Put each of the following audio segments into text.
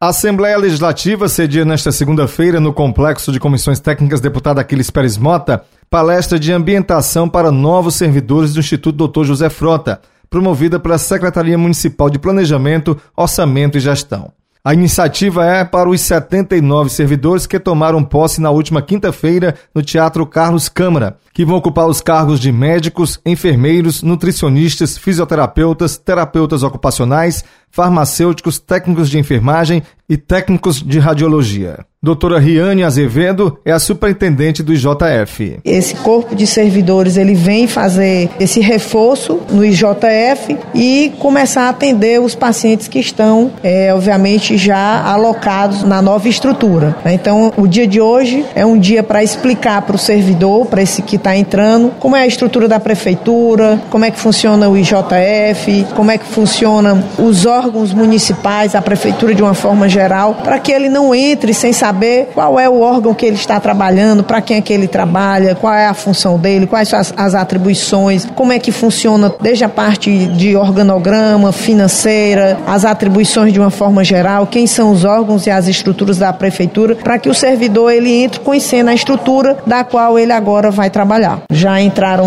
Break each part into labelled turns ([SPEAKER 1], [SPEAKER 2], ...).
[SPEAKER 1] A Assembleia Legislativa cedia nesta segunda-feira, no Complexo de Comissões Técnicas deputado Aquiles Pérez Mota, palestra de ambientação para novos servidores do Instituto Dr. José Frota, promovida pela Secretaria Municipal de Planejamento, Orçamento e Gestão. A iniciativa é para os 79 servidores que tomaram posse na última quinta-feira no Teatro Carlos Câmara, que vão ocupar os cargos de médicos, enfermeiros, nutricionistas, fisioterapeutas, terapeutas ocupacionais, farmacêuticos, técnicos de enfermagem e técnicos de radiologia. Doutora Riane Azevedo é a superintendente do IJF.
[SPEAKER 2] Esse corpo de servidores ele vem fazer esse reforço no IJF e começar a atender os pacientes que estão, obviamente, já alocados na nova estrutura. Então, o dia de hoje é um dia para explicar para o servidor, para esse que está entrando, como é a estrutura da prefeitura, como é que funciona o IJF, como é que funcionam os órgãos municipais, a prefeitura de uma forma geral, para que ele não entre sem saber qual é o órgão que ele está trabalhando, para quem é que ele trabalha, qual é a função dele, quais são as atribuições, como é que funciona desde a parte de organograma, financeira, as atribuições de uma forma geral, quem são os órgãos e as estruturas da prefeitura, para que o servidor ele entre conhecendo a estrutura da qual ele agora vai trabalhar. Já entraram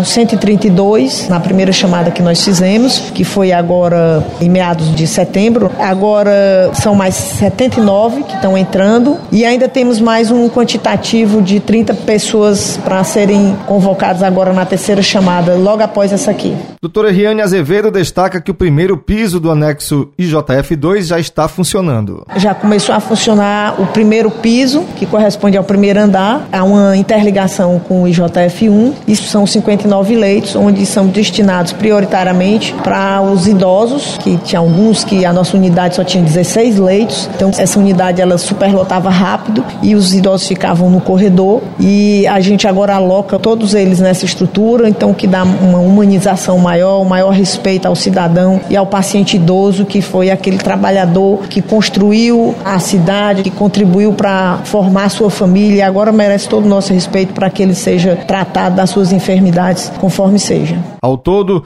[SPEAKER 2] 132 na primeira chamada que nós fizemos, que foi agora em meados de setembro. Agora são mais 79 que estão entrando e ainda temos mais um quantitativo de 30 pessoas para serem convocadas agora na terceira chamada, logo após essa aqui.
[SPEAKER 1] Doutora Riane Azevedo destaca que o primeiro piso do anexo IJF2 já está funcionando.
[SPEAKER 2] Já começou a funcionar o primeiro piso, que corresponde ao primeiro andar. Há uma interligação com o IJF1. Isso são 59 leitos, onde são destinados prioritariamente para os idosos, que tinha alguns que a nossa unidade só tinha 16 leitos. Então, essa unidade ela superlotava rápido e os idosos ficavam no corredor. E a gente agora aloca todos eles nessa estrutura, então que dá uma humanização maior, um maior respeito ao cidadão e ao paciente idoso, que foi aquele trabalhador que construiu a cidade, que contribuiu para formar a sua família e agora merece todo o nosso respeito para que ele seja tratado das suas enfermidades conforme seja.
[SPEAKER 1] Ao todo,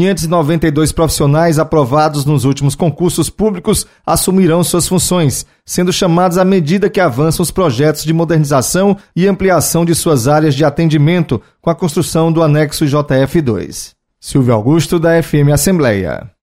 [SPEAKER 1] 592 profissionais aprovados nos últimos concursos públicos assumirão suas funções, sendo chamados à medida que avançam os projetos de modernização e ampliação de suas áreas de atendimento com a construção do anexo IJF2. Silvio Augusto, da FM Assembleia.